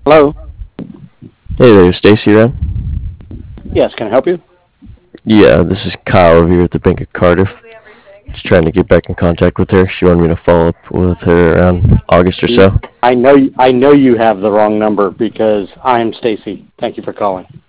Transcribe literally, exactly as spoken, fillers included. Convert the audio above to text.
Hello? Hey there, Stacy, right? Yes, can I help you? Yeah, this is Kyle over here at the Bank of Cardiff. Just trying to get back in contact with her. She wanted me to follow up with her around August or so. I know you, I know you have the wrong number because I'm Stacy. Thank you for calling.